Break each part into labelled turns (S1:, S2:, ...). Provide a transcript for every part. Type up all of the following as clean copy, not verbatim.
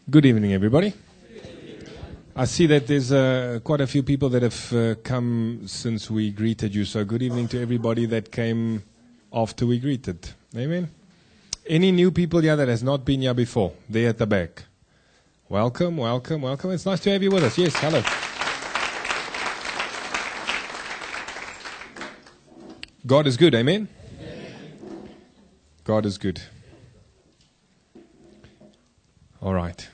S1: Good evening, everybody. I see that there's quite a few people that have come since we greeted you. So good evening to everybody that came after we greeted. Amen. Any new people here that has not been here before? There at the back. Welcome, welcome, welcome. It's nice to have you with us. Yes, hello. God is good. Amen. God is good. All right.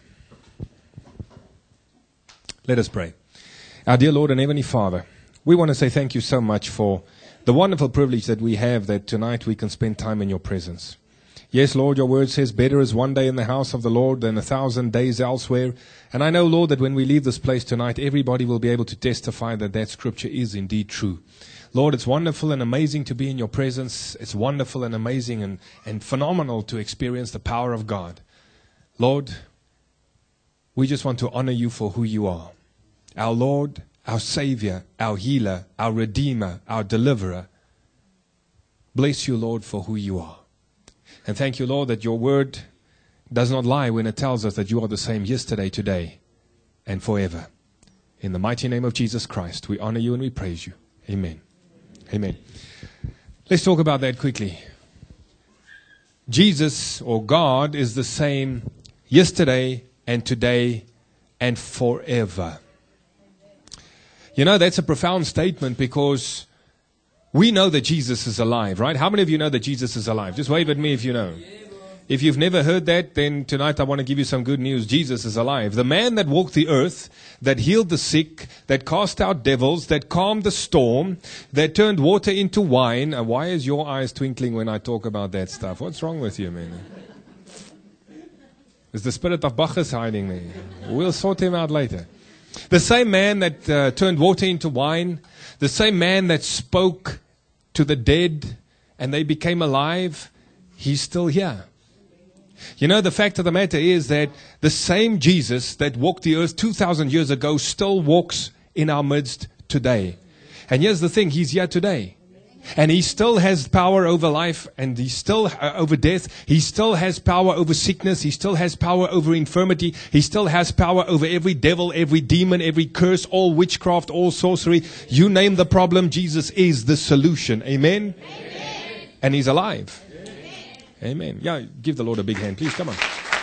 S1: Let us pray. Our dear Lord and Heavenly Father, we want to say thank you so much for the wonderful privilege that we have that tonight we can spend time in your presence. Yes, Lord, your word says better is one day in the house of the Lord than 1,000 days elsewhere. And I know, Lord, that when we leave this place tonight, everybody will be able to testify that that scripture is indeed true. Lord, it's wonderful and amazing to be in your presence. It's wonderful and amazing and phenomenal to experience the power of God. Lord, we just want to honor you for who you are. Our Lord, our Savior, our healer, our Redeemer, our deliverer. Bless you, Lord, for who you are. And thank you, Lord, that your word does not lie when it tells us that you are the same yesterday, today, and forever. In the mighty name of Jesus Christ, we honor you and we praise you. Amen. Amen. Let's talk about that quickly. Jesus, or God, is the same yesterday and today and forever. You know, that's a profound statement because we know that Jesus is alive, right? How many of you know that Jesus is alive? Just wave at me if you know. If you've never heard that, then tonight I want to give you some good news. Jesus is alive. The man that walked the earth, that healed the sick, that cast out devils, that calmed the storm, that turned water into wine. And why is your eyes twinkling when I talk about that stuff? What's wrong with you, man? Is the spirit of Bacchus hiding there? We'll sort him out later. The same man that turned water into wine, the same man that spoke to the dead and they became alive, he's still here. You know, the fact of the matter is that the same Jesus that walked the earth 2,000 years ago still walks in our midst today. And here's the thing, he's here today. And he still has power over life and he still over death. He still has power over sickness. He still has power over infirmity. He still has power over every devil, every demon, every curse, all witchcraft, all sorcery. You name the problem, Jesus is the solution. Amen? Amen. And he's alive. Amen. Amen. Yeah, give the Lord a big hand, please. Come on.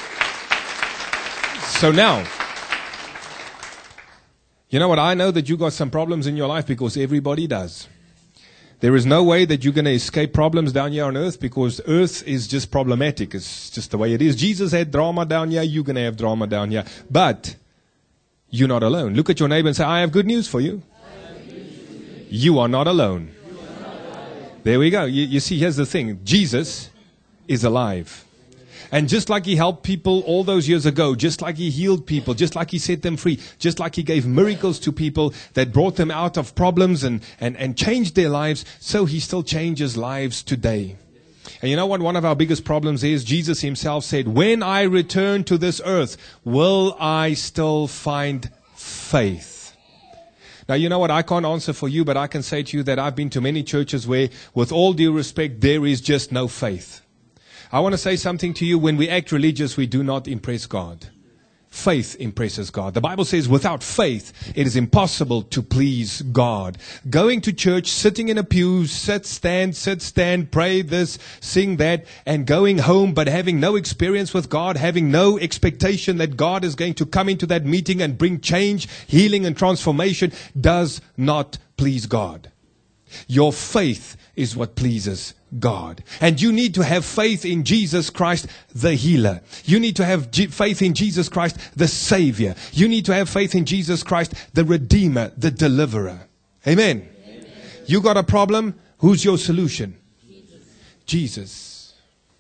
S1: So now, you know what? I know that you got some problems in your life because everybody does. There is no way that you're going to escape problems down here on earth because earth is just problematic. It's just the way it is. Jesus had drama down here. You're going to have drama down here. But you're not alone. Look at your neighbor and say, I have good news for you. You are not alone. There we go. You see, here's the thing. Jesus is alive. And just like he helped people all those years ago, just like he healed people, just like he set them free, just like he gave miracles to people that brought them out of problems and changed their lives, so he still changes lives today. And you know what one of our biggest problems is? Jesus himself said, when I return to this earth, will I still find faith? Now, you know what? I can't answer for you, but I can say to you that I've been to many churches where, with all due respect, there is just no faith. I want to say something to you. When we act religious, we do not impress God. Faith impresses God. The Bible says without faith, it is impossible to please God. Going to church, sitting in a pew, sit, stand, pray this, sing that, and going home but having no experience with God, having no expectation that God is going to come into that meeting and bring change, healing, and transformation does not please God. Your faith is what pleases God. And you need to have faith in Jesus Christ, the healer. You need to have faith in Jesus Christ, the Savior. You need to have faith in Jesus Christ, the Redeemer, the Deliverer. Amen. Amen. You got a problem? Who's your solution? Jesus.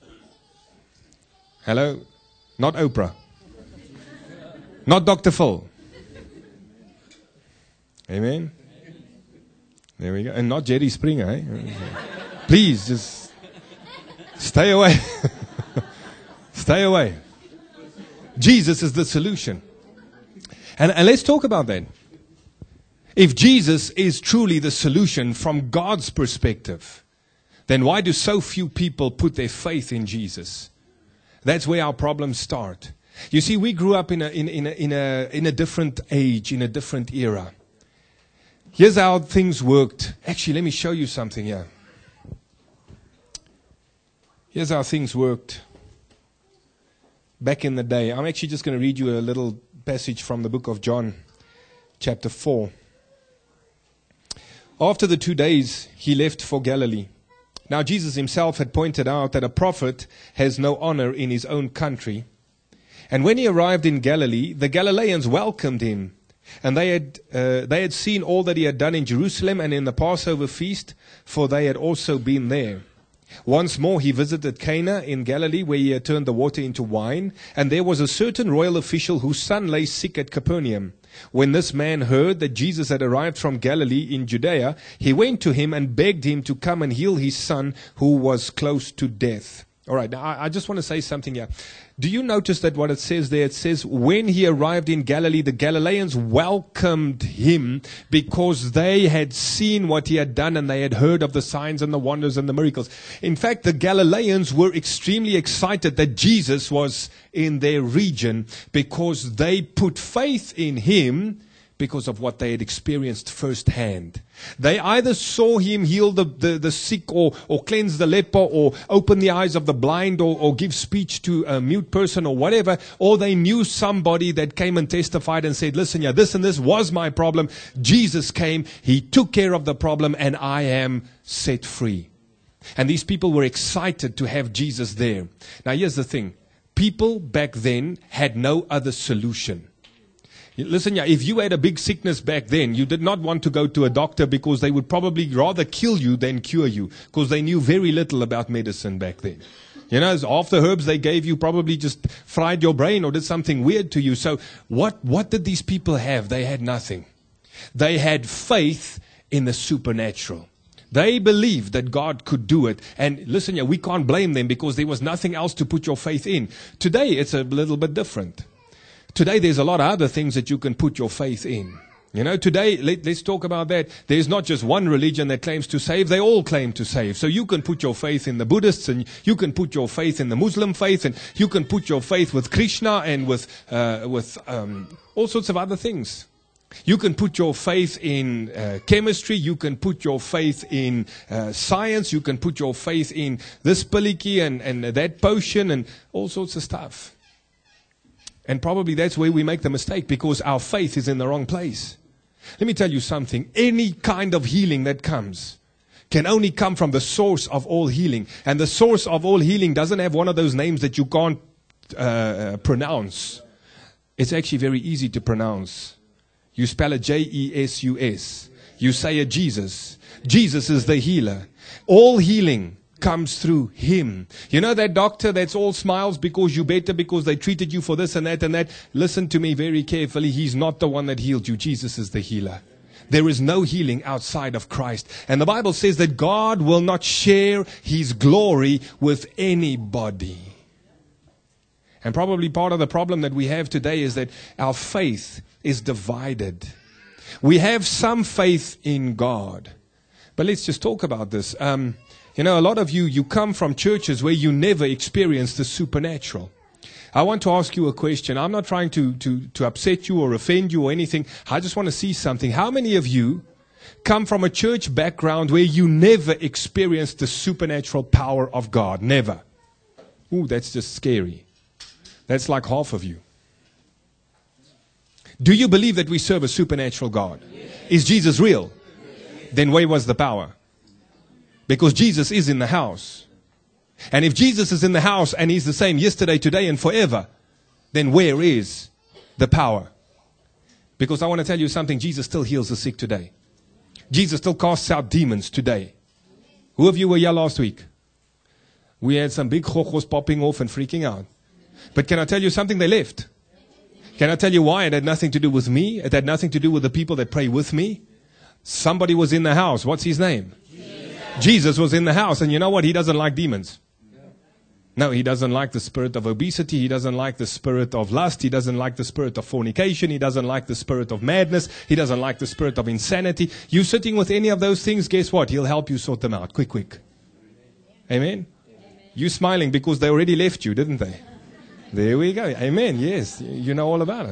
S1: Hello? Not Oprah. Not Dr. Phil. Amen. There we go. And not Jerry Springer, eh? Please, just stay away. Stay away. Jesus is the solution. And let's talk about that. If Jesus is truly the solution from God's perspective, then why do so few people put their faith in Jesus? That's where our problems start. You see, we grew up in a different age, in a different era. Here's how things worked. Actually, let me show you something here. Here's how things worked back in the day. I'm actually just going to read you a little passage from the book of John, chapter 4. After the 2 days, he left for Galilee. Now, Jesus himself had pointed out that a prophet has no honor in his own country. And when he arrived in Galilee, the Galileans welcomed him. And they had seen all that he had done in Jerusalem and in the Passover feast, for they had also been there. Once more he visited Cana in Galilee, where he had turned the water into wine. And there was a certain royal official whose son lay sick at Capernaum. When this man heard that Jesus had arrived from Galilee in Judea, he went to him and begged him to come and heal his son, who was close to death. All right, now I just want to say something here. Do you notice that what it says there? It says, when he arrived in Galilee, the Galileans welcomed him because they had seen what he had done and they had heard of the signs and the wonders and the miracles. In fact, the Galileans were extremely excited that Jesus was in their region because they put faith in him because of what they had experienced firsthand. They either saw him heal the sick or cleanse the leper or open the eyes of the blind or give speech to a mute person or whatever, or they knew somebody that came and testified and said, listen, yeah, this and this was my problem. Jesus came, he took care of the problem, and I am set free. And these people were excited to have Jesus there. Now here's the thing. People back then had no other solution. Listen, yeah, if you had a big sickness back then, you did not want to go to a doctor because they would probably rather kill you than cure you because they knew very little about medicine back then. You know, half the herbs they gave you probably just fried your brain or did something weird to you. So what did these people have? They had nothing. They had faith in the supernatural. They believed that God could do it. And listen, yeah, we can't blame them because there was nothing else to put your faith in. Today, it's a little bit different. Today, there's a lot of other things that you can put your faith in. You know, today, let's talk about that. There's not just one religion that claims to save. They all claim to save. So you can put your faith in the Buddhists, and you can put your faith in the Muslim faith, and you can put your faith with Krishna and with all sorts of other things. You can put your faith in chemistry. You can put your faith in science. You can put your faith in this piliki and that potion and all sorts of stuff. And probably that's where we make the mistake because our faith is in the wrong place. Let me tell you something. Any kind of healing that comes can only come from the source of all healing. And the source of all healing doesn't have one of those names that you can't pronounce. It's actually very easy to pronounce. You spell it Jesus. You say it Jesus. Jesus is the healer. All healing comes through him. You know that doctor that's all smiles because you're better because they treated you for this and that and that? Listen to me very carefully. He's not the one that healed you. Jesus is the healer. There is no healing outside of Christ. And the Bible says that God will not share his glory with anybody. And probably part of the problem that we have today is that our faith is divided. We have some faith in God. But let's just talk about this. You know, a lot of you come from churches where you never experienced the supernatural. I want to ask you a question. I'm not trying to upset you or offend you or anything. I just want to see something. How many of you come from a church background where you never experienced the supernatural power of God? Never. Ooh, that's just scary. That's like half of you. Do you believe that we serve a supernatural God? Yes. Is Jesus real? Yes. Then where was the power? Because Jesus is in the house. And if Jesus is in the house and he's the same yesterday, today, and forever, then where is the power? Because I want to tell you something. Jesus still heals the sick today. Jesus still casts out demons today. Who of you were here last week? We had some big chokos popping off and freaking out. But can I tell you something? They left. Can I tell you why? It had nothing to do with me. It had nothing to do with the people that pray with me. Somebody was in the house. What's his name? Jesus was in the house, and you know what? He doesn't like demons. No, he doesn't like the spirit of obesity. He doesn't like the spirit of lust. He doesn't like the spirit of fornication. He doesn't like the spirit of madness. He doesn't like the spirit of insanity. You sitting with any of those things, guess what? He'll help you sort them out. Quick. Amen? You smiling because they already left you, didn't they? There we go. Amen. Yes, you know all about it.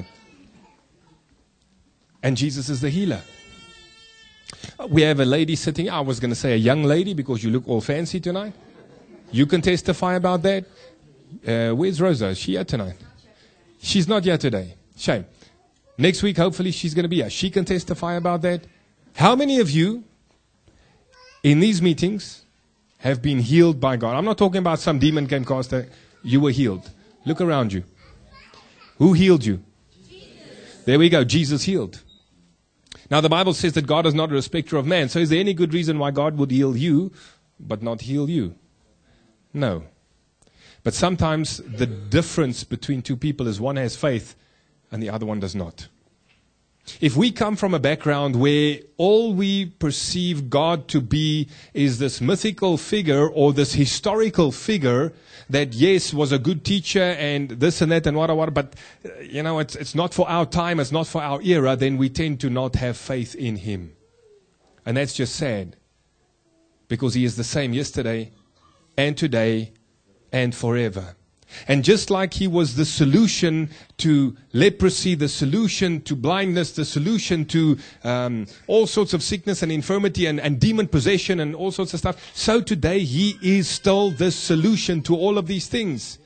S1: And Jesus is the healer. We have a lady sitting. I was going to say a young lady because you look all fancy tonight. You can testify about that. Where's Rosa? Is she here tonight? She's not here today. Shame. Next week, hopefully, she's going to be here. She can testify about that. How many of you in these meetings have been healed by God? I'm not talking about some demon came cast. You were healed. Look around you. Who healed you? Jesus. There we go. Jesus healed. Now, the Bible says that God is not a respecter of man. So is there any good reason why God would heal you, but not heal you? No. But sometimes the difference between two people is one has faith and the other one does not. If we come from a background where all we perceive God to be is this mythical figure or this historical figure that, yes, was a good teacher and this and that and what, but, it's not for our time, it's not for our era, then we tend to not have faith in Him. And that's just sad. Because He is the same yesterday and today and forever. And just like He was the solution to leprosy, the solution to blindness, the solution to all sorts of sickness and infirmity and demon possession and all sorts of stuff, so today He is still the solution to all of these things.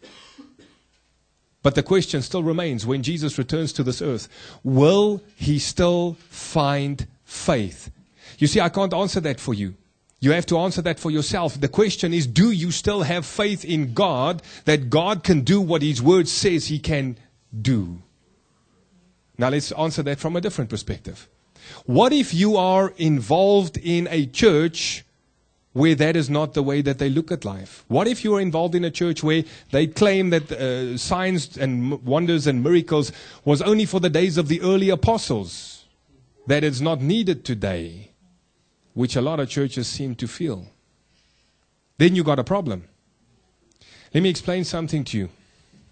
S1: But the question still remains, when Jesus returns to this earth, will He still find faith? You see, I can't answer that for you. You have to answer that for yourself. The question is, do you still have faith in God that God can do what His Word says He can do? Now let's answer that from a different perspective. What if you are involved in a church where that is not the way that they look at life? What if you are involved in a church where they claim that signs and wonders and miracles was only for the days of the early apostles, that it's not needed today? Which a lot of churches seem to feel. Then you got a problem. Let me explain something to you.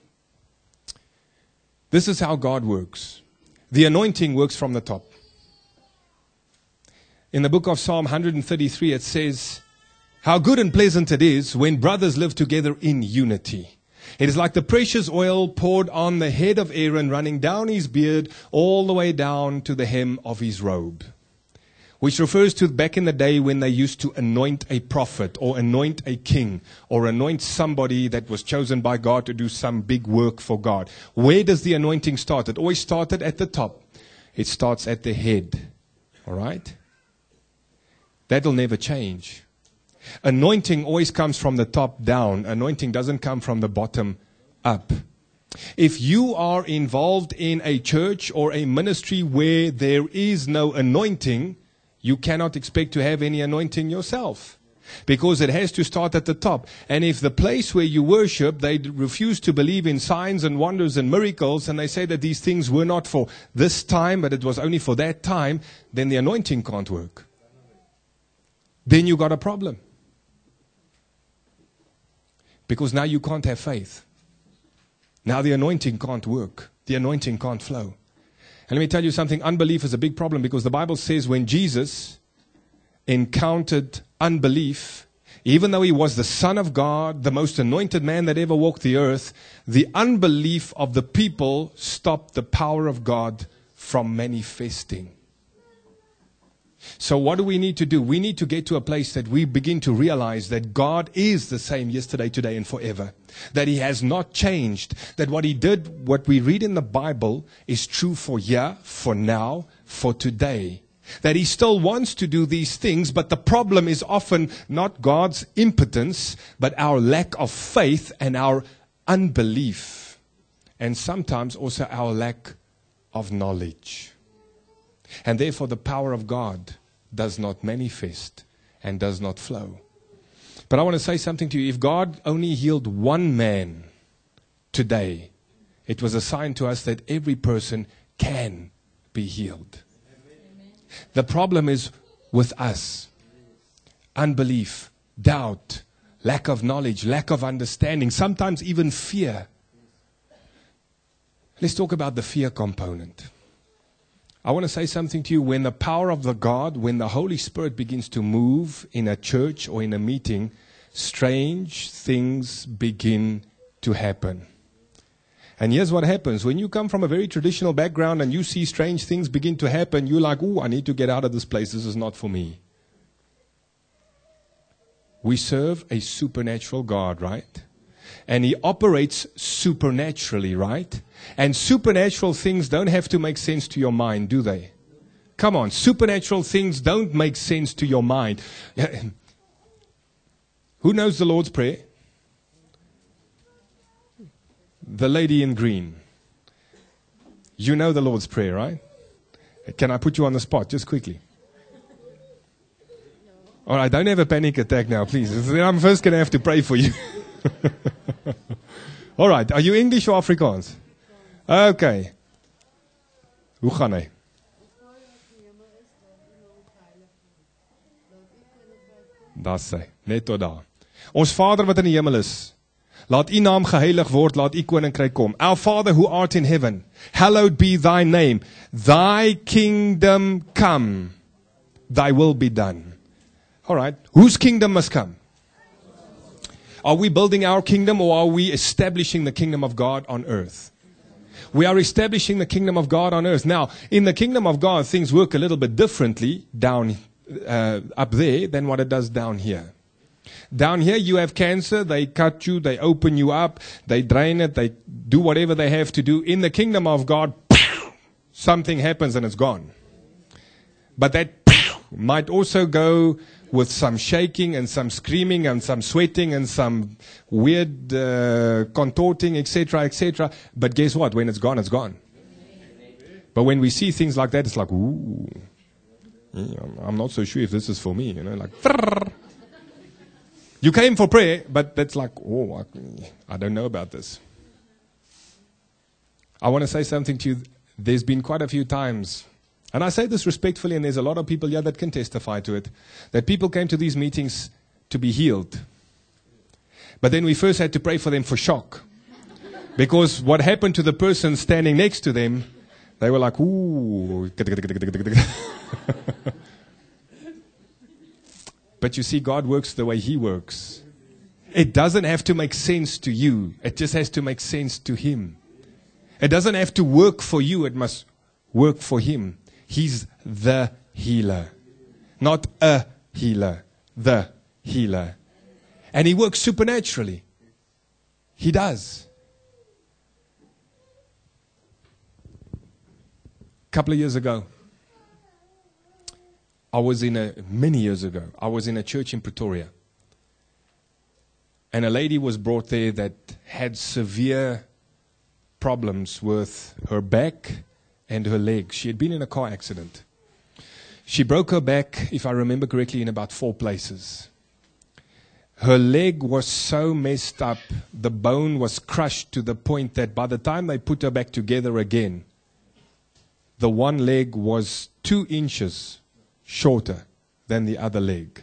S1: This is how God works. The anointing works from the top. In the book of Psalm 133, it says, "How good and pleasant it is when brothers live together in unity. It is like the precious oil poured on the head of Aaron, running down his beard all the way down to the hem of his robe." Which refers to back in the day when they used to anoint a prophet or anoint a king or anoint somebody that was chosen by God to do some big work for God. Where does the anointing start? It always started at the top. It starts at the head. All right? That'll never change. Anointing always comes from the top down. Anointing doesn't come from the bottom up. If you are involved in a church or a ministry where there is no anointing, you cannot expect to have any anointing yourself. Because it has to start at the top. And if the place where you worship, they refuse to believe in signs and wonders and miracles, and they say that these things were not for this time, but it was only for that time, then the anointing can't work. Then you got a problem. Because now you can't have faith. Now the anointing can't work. The anointing can't flow. And let me tell you something, unbelief is a big problem because the Bible says when Jesus encountered unbelief, even though He was the Son of God, the most anointed man that ever walked the earth, the unbelief of the people stopped the power of God from manifesting. So what do we need to do? We need to get to a place that we begin to realize that God is the same yesterday, today, and forever. That He has not changed. That what He did, what we read in the Bible, is true for here, for now, for today. That He still wants to do these things, but the problem is often not God's impotence, but our lack of faith and our unbelief. And sometimes also our lack of knowledge. And therefore the power of God does not manifest and does not flow. But I want to say something to you. If God only healed one man today, it was a sign to us that every person can be healed. Amen. The problem is with us. Unbelief, doubt, lack of knowledge, lack of understanding, sometimes even fear. Let's talk about the fear component. I want to say something to you. When the power of the God, when the Holy Spirit begins to move in a church or in a meeting, strange things begin to happen. And here's what happens. When you come from a very traditional background and you see strange things begin to happen, you're like, ooh, I need to get out of this place. This is not for me. We serve a supernatural God, right? And He operates supernaturally, right? And supernatural things don't have to make sense to your mind, do they? Come on, supernatural things don't make sense to your mind. Who knows the Lord's Prayer? The lady in green. You know the Lord's Prayer, right? Can I put you on the spot just quickly? All right, don't have a panic attack now, please. I'm first going to have to pray for you. All right, are you English or Afrikaans? Okay. Hoe gaan hy? Daar sê, net tot daar. Ons Vader wat in die hemel is, laat U naam geheilig word, laat U koninkryk kom. Our Father who art in heaven, hallowed be thy name. Thy kingdom come. Thy will be done. All right, whose kingdom must come? Are we building our kingdom or are we establishing the kingdom of God on earth? We are establishing the kingdom of God on earth. Now, in the kingdom of God, things work a little bit differently down up there than what it does down here. Down here, you have cancer, they cut you, they open you up, they drain it, they do whatever they have to do. In the kingdom of God, something happens and it's gone. But that might also go with some shaking and some screaming and some sweating and some weird contorting, etc., etc. But guess what? When it's gone, it's gone. But when we see things like that, it's like, ooh, I'm not so sure if this is for me. You know, like, you came for prayer, but that's like, oh, I don't know about this. I want to say something to you. There's been quite a few times, and I say this respectfully, and there's a lot of people here that can testify to it, that people came to these meetings to be healed. But then we first had to pray for them for shock. Because what happened to the person standing next to them, they were like, ooh. But you see, God works the way He works. It doesn't have to make sense to you. It just has to make sense to Him. It doesn't have to work for you. It must work for Him. He's the healer. Not a healer. The healer. And He works supernaturally. He does. A couple of years ago, many years ago, I was in a church in Pretoria. And a lady was brought there that had severe problems with her back and her legs. She had been in a car accident. She broke her back, if I remember correctly, in about 4 places. Her leg was so messed up, the bone was crushed to the point that by the time they put her back together again, the one leg was 2 inches shorter than the other leg.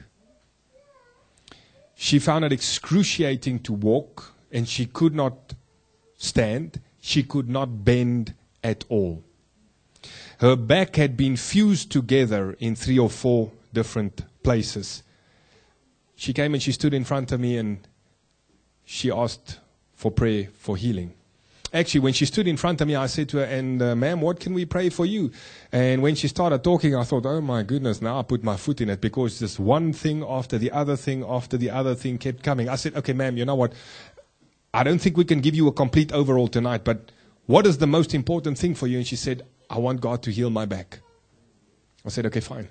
S1: She found it excruciating to walk, and she could not stand. She could not bend at all. Her back had been fused together in 3 or 4 different places. She came and she stood in front of me and she asked for prayer for healing. Actually, when she stood in front of me, I said to her, and ma'am, what can we pray for you? And when she started talking, I thought, oh my goodness, now I put my foot in it, because this one thing after the other thing after the other thing kept coming. I said, okay, ma'am, you know what? I don't think we can give you a complete overall tonight, but what is the most important thing for you? And she said, I want God to heal my back. I said, okay, fine.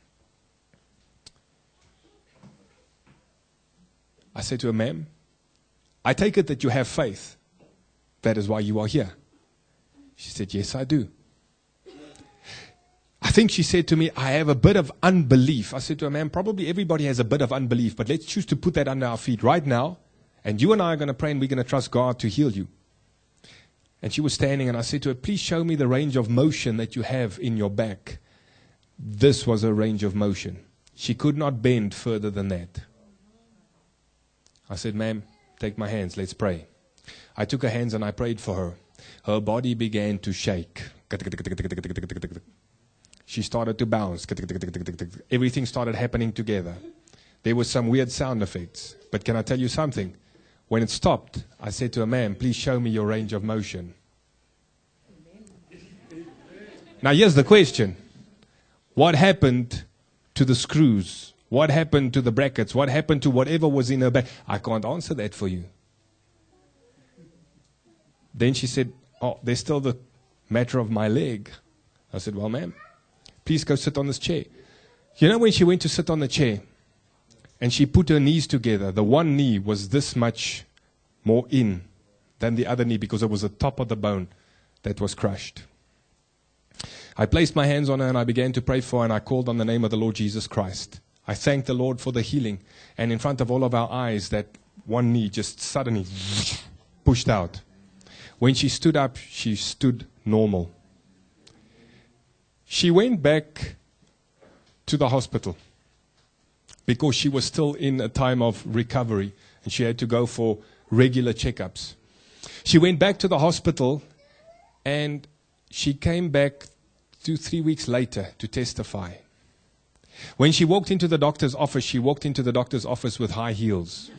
S1: I said to her, ma'am, I take it that you have faith. That is why you are here. She said, yes, I do. I think she said to me, I have a bit of unbelief. I said to her, ma'am, probably everybody has a bit of unbelief, but let's choose to put that under our feet right now. And you and I are going to pray and we're going to trust God to heal you. And she was standing and I said to her, please show me the range of motion that you have in your back. This was a range of motion. She could not bend further than that. I said, ma'am, take my hands, let's pray. I took her hands and I prayed for her. Her body began to shake. She started to bounce. Everything started happening together. There were some weird sound effects. But can I tell you something? When it stopped, I said to her, ma'am, please show me your range of motion. Now here's the question. What happened to the screws? What happened to the brackets? What happened to whatever was in her back? I can't answer that for you. Then she said, oh, there's still the matter of my leg. I said, well, ma'am, please go sit on this chair. You know, when she went to sit on the chair and she put her knees together, the one knee was this much more in than the other knee because it was the top of the bone that was crushed. I placed my hands on her and I began to pray for her, and I called on the name of the Lord Jesus Christ. I thanked the Lord for the healing. And in front of all of our eyes, that one knee just suddenly pushed out. When she stood up, she stood normal. She went back to the hospital because she was still in a time of recovery and she had to go for regular checkups. She went back to the hospital and she came back 2-3 weeks later to testify. When she walked into the doctor's office, she walked into the doctor's office with high heels.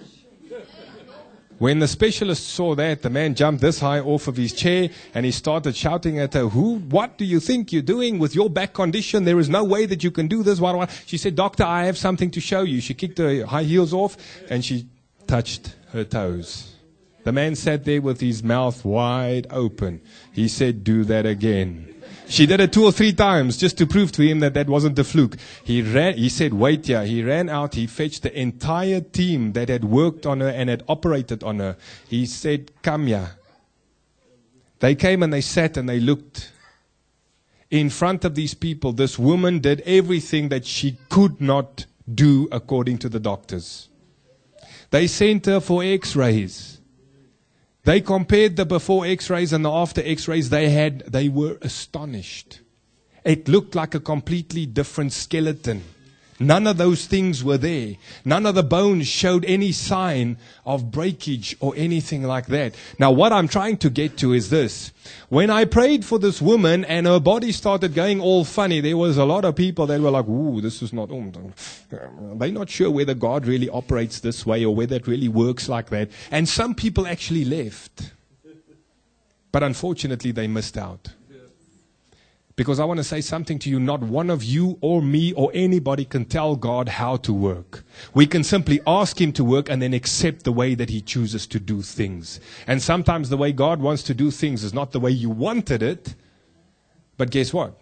S1: When the specialist saw that, the man jumped this high off of his chair and he started shouting at her, what do you think you're doing with your back condition? There is no way that you can do this. She said, doctor, I have something to show you. She kicked her high heels off and she touched her toes. The man sat there with his mouth wide open. He said, do that again. She did it 2 or 3 times just to prove to him that that wasn't a fluke. He said, wait here. He ran out. He fetched the entire team that had worked on her and had operated on her. He said, come here. They came and they sat and they looked. In front of these people, this woman did everything that she could not do according to the doctors. They sent her for x-rays. They compared the before x-rays and the after x-rays they were astonished. It looked like a completely different skeleton. None of those things were there. None of the bones showed any sign of breakage or anything like that. Now what I'm trying to get to is this. When I prayed for this woman and her body started going all funny, there was a lot of people that were like, ooh, this is not, they're not sure whether God really operates this way or whether it really works like that. And some people actually left. But unfortunately they missed out. Because I want to say something to you, not one of you or me or anybody can tell God how to work. We can simply ask Him to work and then accept the way that He chooses to do things. And sometimes the way God wants to do things is not the way you wanted it. But guess what?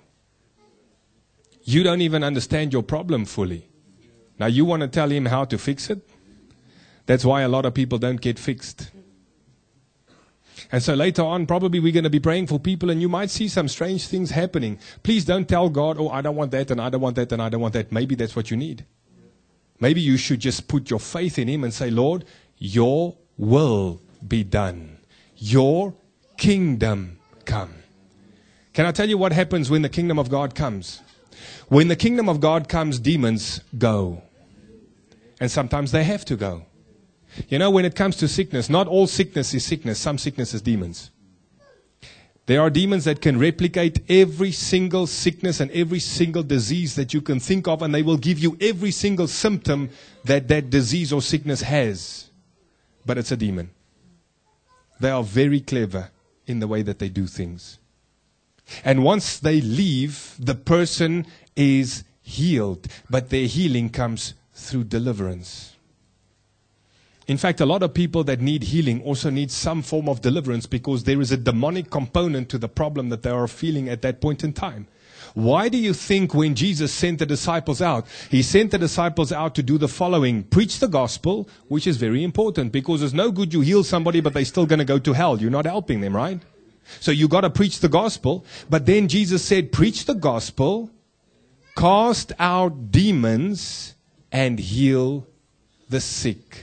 S1: You don't even understand your problem fully. Now you want to tell Him how to fix it? That's why a lot of people don't get fixed. And so later on, probably we're going to be praying for people and you might see some strange things happening. Please don't tell God, oh, I don't want that and I don't want that and I don't want that. Maybe that's what you need. Maybe you should just put your faith in Him and say, Lord, your will be done. Your kingdom come. Can I tell you what happens when the kingdom of God comes? When the kingdom of God comes, demons go. And sometimes they have to go. You know, when it comes to sickness, not all sickness is sickness. Some sickness is demons. There are demons that can replicate every single sickness and every single disease that you can think of, and they will give you every single symptom that that disease or sickness has. But it's a demon. They are very clever in the way that they do things. And once they leave, the person is healed. But their healing comes through deliverance. In fact, a lot of people that need healing also need some form of deliverance because there is a demonic component to the problem that they are feeling at that point in time. Why do you think when Jesus sent the disciples out, He sent the disciples out to do the following? Preach the gospel, which is very important because it's no good you heal somebody but they're still going to go to hell. You're not helping them, right? So you got to preach the gospel. But then Jesus said, preach the gospel, cast out demons, and heal the sick.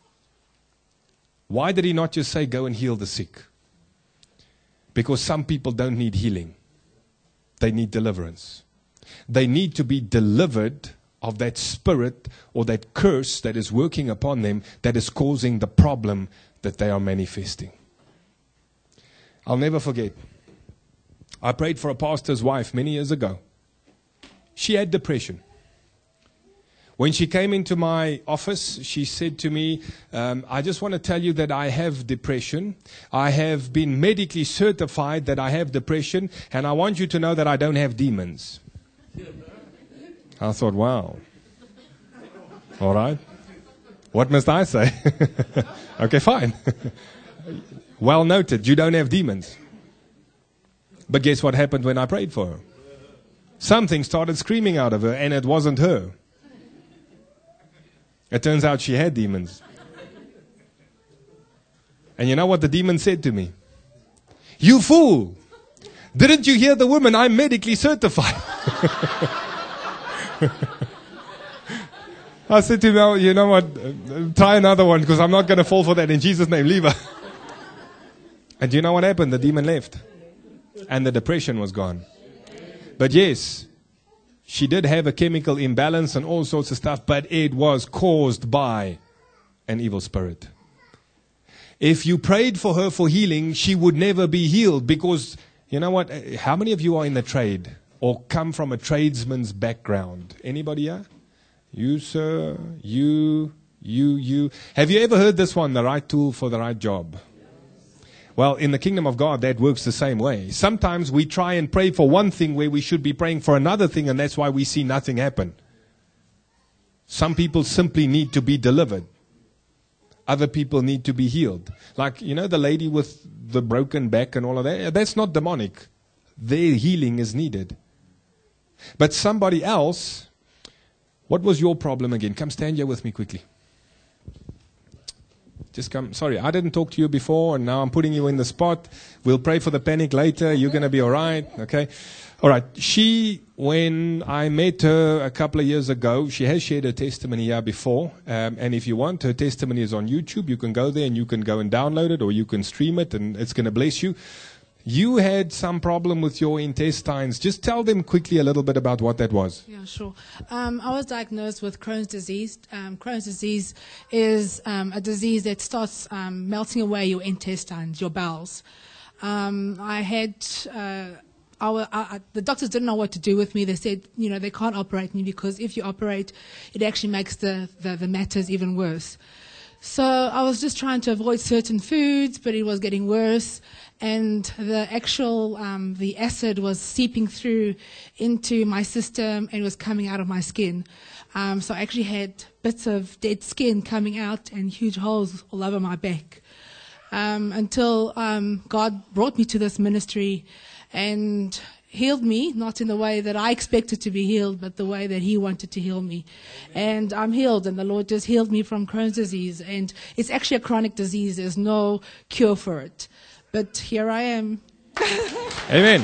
S1: Why did He not just say, go and heal the sick? Because some people don't need healing. They need deliverance. They need to be delivered of that spirit or that curse that is working upon them that is causing the problem that they are manifesting. I'll never forget. I prayed for a pastor's wife many years ago. She had depression. When she came into my office, she said to me, I just want to tell you that I have depression. I have been medically certified that I have depression, and I want you to know that I don't have demons. I thought, wow. All right. What must I say? Okay, fine. Well noted, you don't have demons. But guess what happened when I prayed for her? Something started screaming out of her, and it wasn't her. It turns out she had demons. And you know what the demon said to me? You fool! Didn't you hear the woman? I'm medically certified. I said to him, oh, you know what? Try another one, because I'm not going to fall for that. In Jesus' name, leave her. And you know what happened? The demon left. And the depression was gone. But yes, she did have a chemical imbalance and all sorts of stuff, but it was caused by an evil spirit. If you prayed for her for healing, she would never be healed, because, you know what? How many of you are in the trade or come from a tradesman's background? Anybody here? You, sir, you. Have you ever heard this one, the right tool for the right job? Well, in the kingdom of God, that works the same way. Sometimes we try and pray for one thing where we should be praying for another thing, and that's why we see nothing happen. Some people simply need to be delivered. Other people need to be healed. Like, you know, the lady with the broken back and all of that. That's not demonic. Their healing is needed. But somebody else... What was your problem again? Come stand here with me quickly. Just come. Sorry, I didn't talk to you before, and now I'm putting you in the spot. We'll pray for the panic later. You're going to be all right. Okay? All right. When I met her a couple of years ago, she has shared her testimony here before. And if you want, her testimony is on YouTube. You can go there and you can go and download it, or you can stream it, and it's going to bless you. You had some problem with your intestines. Just tell them quickly a little bit about what that was.
S2: Yeah, sure. I was diagnosed with Crohn's disease. Crohn's disease is a disease that starts melting away your intestines, your bowels. The doctors didn't know what to do with me. They said, they can't operate me, because if you operate, it actually makes the matters even worse. So I was just trying to avoid certain foods, but it was getting worse. And the acid was seeping through into my system and was coming out of my skin. So I actually had bits of dead skin coming out and huge holes all over my back. Until God brought me to this ministry and healed me, not in the way that I expected to be healed, but the way that He wanted to heal me. And I'm healed, and the Lord just healed me from Crohn's disease. And it's actually a chronic disease. There's no cure for it. But here I am.
S1: Amen.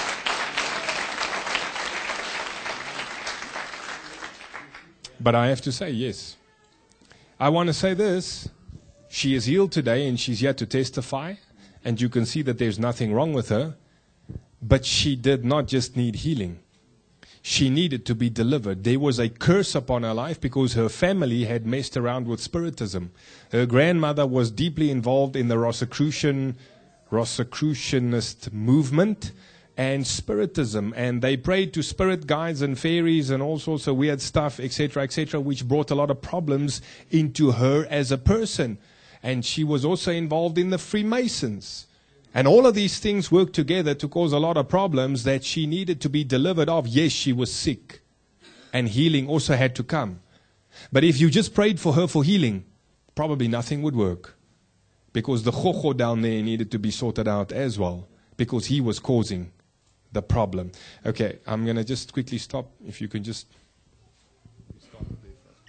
S1: But I have to say, yes. I want to say this. She is healed today, and she's here to testify. And you can see that there's nothing wrong with her. But she did not just need healing. She needed to be delivered. There was a curse upon her life because her family had messed around with spiritism. Her grandmother was deeply involved in the Rosicrucianist movement and spiritism. And they prayed to spirit guides and fairies and all sorts of weird stuff, etc., which brought a lot of problems into her as a person. And she was also involved in the Freemasons. And all of these things worked together to cause a lot of problems that she needed to be delivered of. Yes, she was sick. And healing also had to come. But if you just prayed for her for healing, probably nothing would work. Because the Chokho down there needed to be sorted out as well. Because he was causing the problem. Okay, I'm going to just quickly stop. If you can just... stop there first.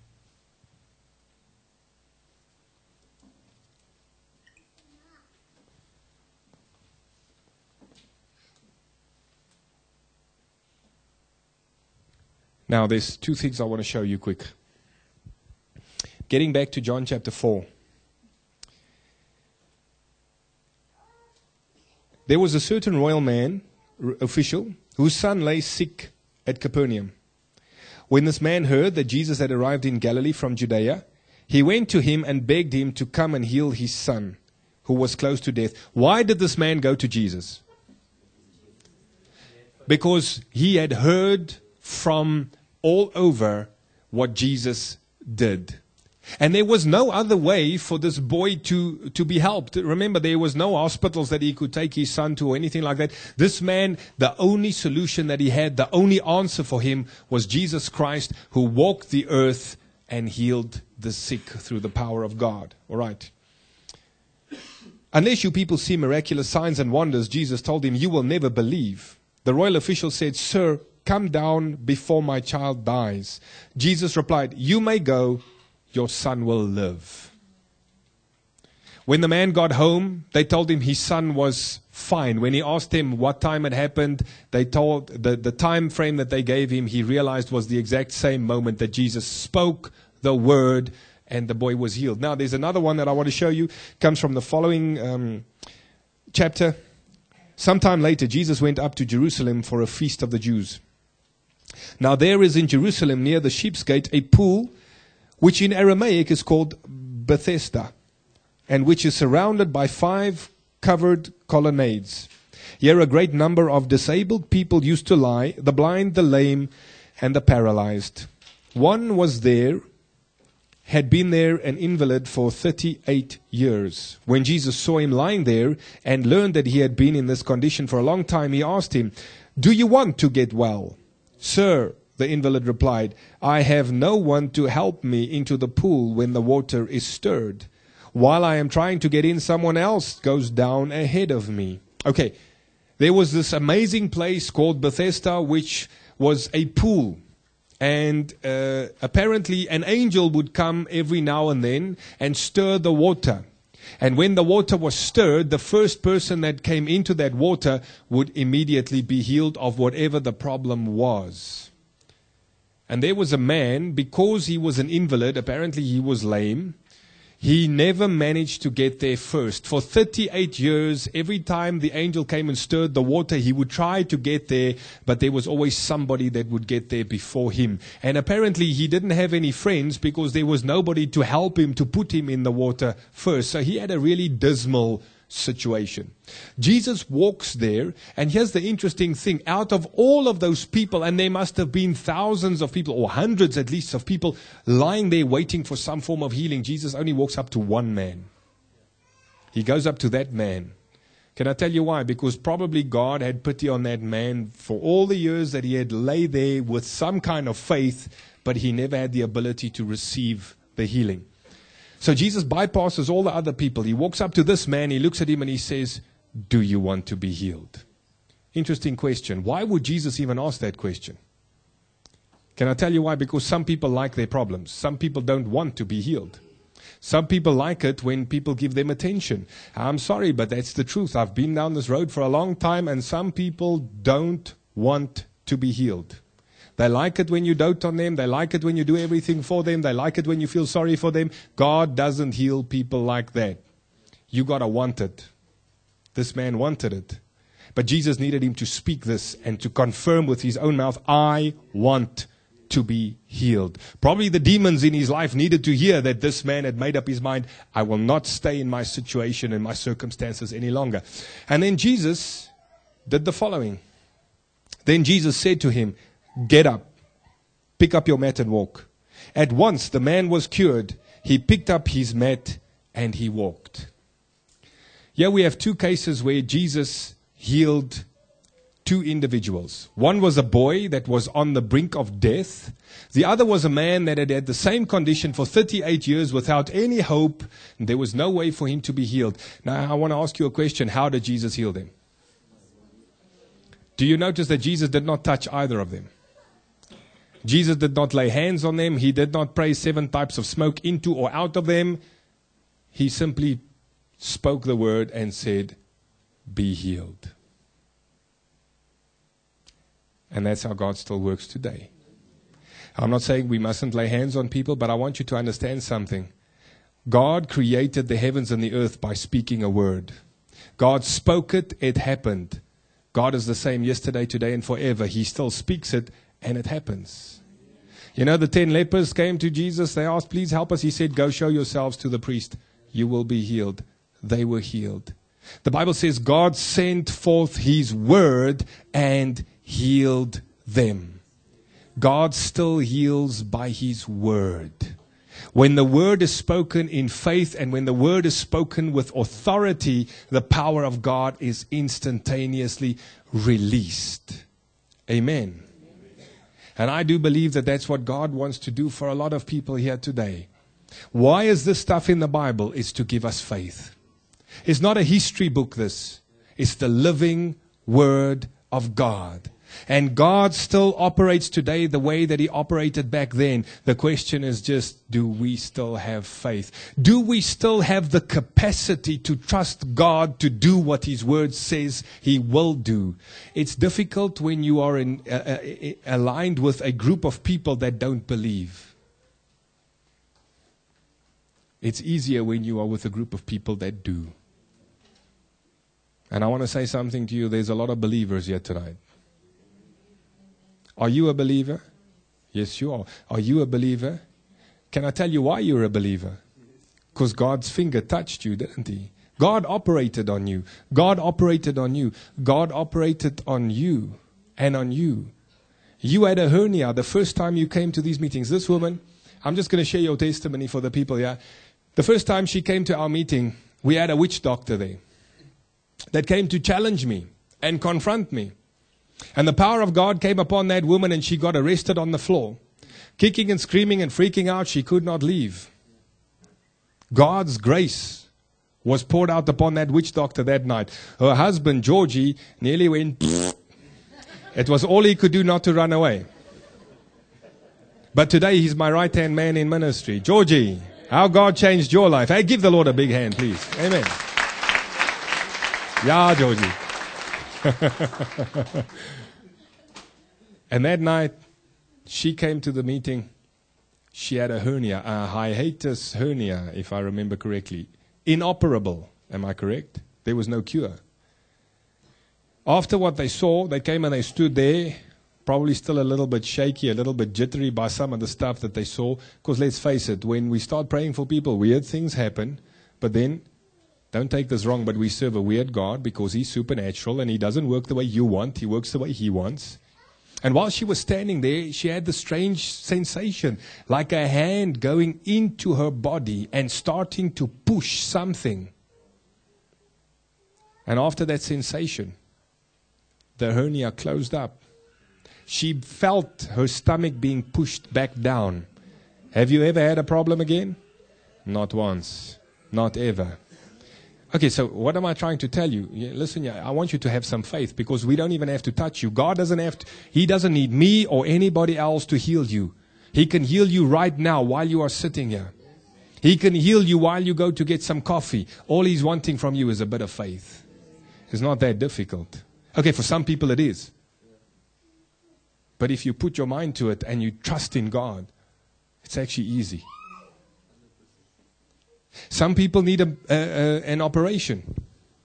S1: Now, there's two things I want to show you quick. Getting back to John chapter 4. There was a certain royal man, official, whose son lay sick at Capernaum. When this man heard that Jesus had arrived in Galilee from Judea, he went to him and begged him to come and heal his son, who was close to death. Why did this man go to Jesus? Because he had heard from all over what Jesus did. And there was no other way for this boy to be helped. Remember, there was no hospitals that he could take his son to or anything like that. This man, the only solution that he had, the only answer for him was Jesus Christ, who walked the earth and healed the sick through the power of God. All right. Unless you people see miraculous signs and wonders, Jesus told him, you will never believe. The royal official said, sir, come down before my child dies. Jesus replied, you may go. Your son will live. When the man got home, they told him his son was fine. When he asked him what time it happened, they told the time frame that they gave him, he realized was the exact same moment that Jesus spoke the word and the boy was healed. Now, there's another one that I want to show you. It comes from the following chapter. Sometime later, Jesus went up to Jerusalem for a feast of the Jews. Now, there is in Jerusalem near the Sheep's Gate a pool, which in Aramaic is called Bethesda, and which is surrounded by 5 covered colonnades. Here a great number of disabled people used to lie, the blind, the lame, and the paralyzed. One had been there an invalid for 38 years. When Jesus saw him lying there and learned that he had been in this condition for a long time, he asked him, do you want to get well? Sir, the invalid replied, I have no one to help me into the pool when the water is stirred. While I am trying to get in, someone else goes down ahead of me. Okay, there was this amazing place called Bethesda, which was a pool. And apparently an angel would come every now and then and stir the water. And when the water was stirred, the first person that came into that water would immediately be healed of whatever the problem was. And there was a man, because he was an invalid, apparently he was lame, he never managed to get there first. For 38 years, every time the angel came and stirred the water, he would try to get there, but there was always somebody that would get there before him. And apparently he didn't have any friends because there was nobody to help him to put him in the water first. So he had a really dismal situation. Jesus walks there, and here's the interesting thing. Out of all of those people, and there must have been thousands of people, or hundreds at least of people, lying there waiting for some form of healing, Jesus only walks up to one man. He goes up to that man. Can I tell you why? Because probably God had pity on that man for all the years that he had lay there with some kind of faith, but he never had the ability to receive the healing. So Jesus bypasses all the other people. He walks up to this man, he looks at him and he says, do you want to be healed? Interesting question. Why would Jesus even ask that question? Can I tell you why? Because some people like their problems. Some people don't want to be healed. Some people like it when people give them attention. I'm sorry, but that's the truth. I've been down this road for a long time, and some people don't want to be healed. They like it when you dote on them. They like it when you do everything for them. They like it when you feel sorry for them. God doesn't heal people like that. You got to want it. This man wanted it. But Jesus needed him to speak this and to confirm with his own mouth, I want to be healed. Probably the demons in his life needed to hear that this man had made up his mind, I will not stay in my situation and my circumstances any longer. And then Jesus did the following. Then Jesus said to him, get up, pick up your mat and walk. At once the man was cured. He picked up his mat and he walked. Here we have 2 cases where Jesus healed 2 individuals. One was a boy that was on the brink of death. The other was a man that had had the same condition for 38 years without any hope. And there was no way for him to be healed. Now I want to ask you a question. How did Jesus heal them? Do you notice that Jesus did not touch either of them? Jesus did not lay hands on them. He did not pray 7 types of smoke into or out of them. He simply spoke the word and said, be healed. And that's how God still works today. I'm not saying we mustn't lay hands on people, but I want you to understand something. God created the heavens and the earth by speaking a word. God spoke it, it happened. God is the same yesterday, today, and forever. He still speaks it, and it happens. You know, the 10 lepers came to Jesus. They asked, please help us. He said, go show yourselves to the priest. You will be healed. They were healed. The Bible says God sent forth his word and healed them. God still heals by His word. When the word is spoken in faith and when the word is spoken with authority, the power of God is instantaneously released. Amen. And I do believe that that's what God wants to do for a lot of people here today. Why is this stuff in the Bible? It's to give us faith. It's not a history book, this. It's the living Word of God. And God still operates today the way that He operated back then. The question is just, do we still have faith? Do we still have the capacity to trust God to do what His Word says He will do? It's difficult when you are aligned with a group of people that don't believe. It's easier when you are with a group of people that do. And I want to say something to you. There's a lot of believers here tonight. Are you a believer? Yes, you are. Are you a believer? Can I tell you why you're a believer? Because God's finger touched you, didn't He? God operated on you. God operated on you. God operated on you and on you. You had a hernia the first time you came to these meetings. This woman, I'm just going to share your testimony for the people here. The first time she came to our meeting, we had a witch doctor there that came to challenge me and confront me. And the power of God came upon that woman and she got arrested on the floor. Kicking and screaming and freaking out, she could not leave. God's grace was poured out upon that witch doctor that night. Her husband, Georgie, nearly went, it was all he could do not to run away. But today he's my right-hand man in ministry. Georgie, how God changed your life. Hey, give the Lord a big hand, please. Amen. Yeah, Georgie. And that night, she came to the meeting. She had a hernia, a hiatus hernia, if I remember correctly. Inoperable, am I correct? There was no cure. After what they saw, they came and they stood there, probably still a little bit shaky, a little bit jittery by some of the stuff that they saw. Because let's face it, when we start praying for people, weird things happen. But then, don't take this wrong, but we serve a weird God because He's supernatural and He doesn't work the way you want. He works the way He wants. And while she was standing there, she had the strange sensation, like a hand going into her body and starting to push something. And after that sensation, the hernia closed up. She felt her stomach being pushed back down. Have you ever had a problem again? Not once. Not ever. Okay, so what am I trying to tell you? Listen, I want you to have some faith because we don't even have to touch you. God doesn't have to, He doesn't need me or anybody else to heal you. He can heal you right now while you are sitting here. He can heal you while you go to get some coffee. All He's wanting from you is a bit of faith. It's not that difficult. Okay, for some people it is. But if you put your mind to it and you trust in God, it's actually easy. Some people need an operation.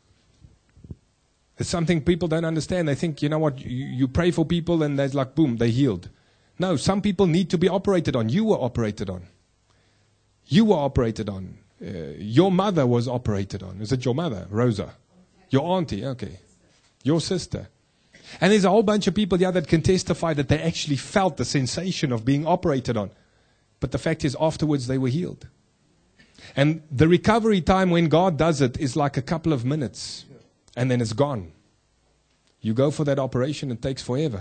S1: It's something people don't understand. They think, you know what, you pray for people and there's like, boom, they're healed. No, some people need to be operated on. You were operated on. You were operated on. Your mother was operated on. Is it your mother, Rosa? Your auntie, okay. Your sister. And there's a whole bunch of people here that can testify that they actually felt the sensation of being operated on. But the fact is, afterwards they were healed. And the recovery time when God does it is like a couple of minutes. And then it's gone. You go for that operation, it takes forever.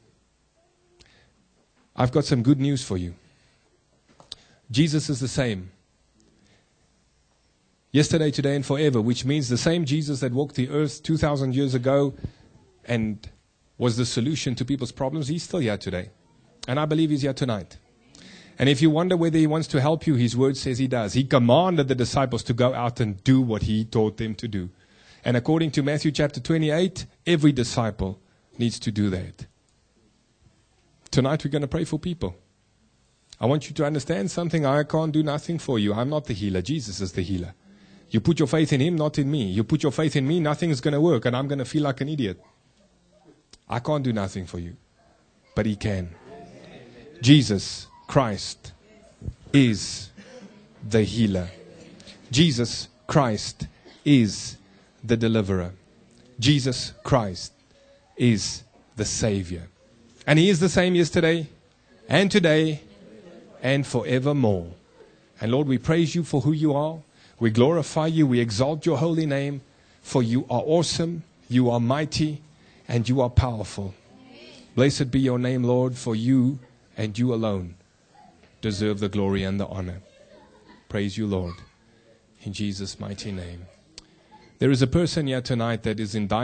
S1: I've got some good news for you. Jesus is the same. Yesterday, today, and forever. Which means the same Jesus that walked the earth 2,000 years ago and was the solution to people's problems. He's still here today. And I believe He's here tonight. And if you wonder whether He wants to help you, His word says He does. He commanded the disciples to go out and do what He taught them to do. And according to Matthew chapter 28, every disciple needs to do that. Tonight we're going to pray for people. I want you to understand something. I can't do nothing for you. I'm not the healer. Jesus is the healer. You put your faith in Him, not in me. You put your faith in me, nothing is going to work. And I'm going to feel like an idiot. I can't do nothing for you. But He can. Jesus Christ is the healer. Jesus Christ is the deliverer. Jesus Christ is the Savior. And He is the same yesterday, and today, and forevermore. And Lord, we praise you for who you are. We glorify you. We exalt your holy name, for you are awesome, you are mighty, and you are powerful. Blessed be your name, Lord, for you and you alone deserve the glory and the honor. Praise you, Lord, in Jesus' mighty name. There is a person here tonight that is in